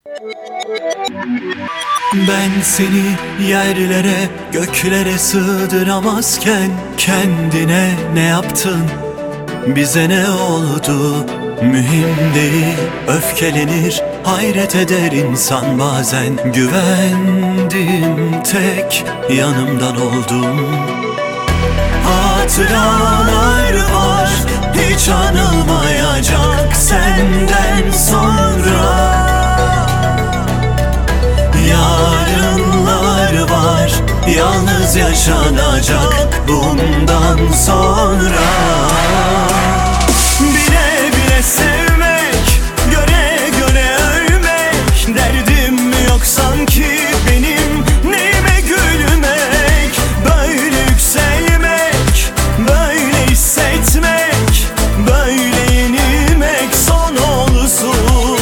Ben seni yerlere, göklere sığdıramazken kendine ne yaptın? Bize ne oldu? Mühim değil, öfkelenir, hayret eder insan bazen. Güvendim, tek yanımdan oldum. Hatıralar var, hiç anılmayacak senden sonra. Yarınlar var, yalnız yaşanacak bundan sonra. Bile bile sevmek, göre göre övmek, derdim mi yok sanki benim, neyime gülmek? Böyle yükselmek, böyle hissetmek, böyle yenilmek son olsun.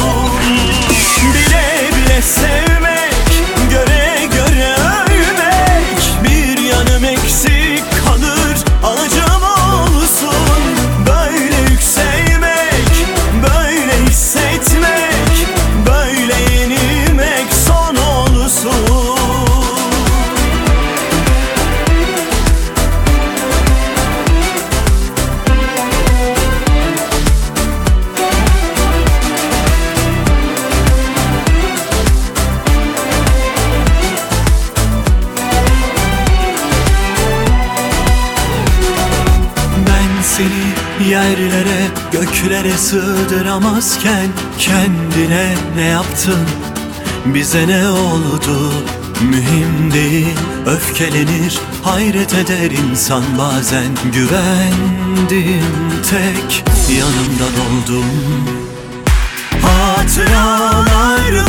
Bile bile sevmek, göre göre övmek, bir yanım eksik kalır, alacağım olsun. Böyle yükselmek, böyle hissetmek, böyle yenilmek son olsun. Ben seni yerlere, göklere sığdıramazken kendine ne yaptın? Bize ne oldu? Mühim değil, öfkelenir, hayret eder insan bazen. Güvendim, tek yanımdan oldum. Hatıralar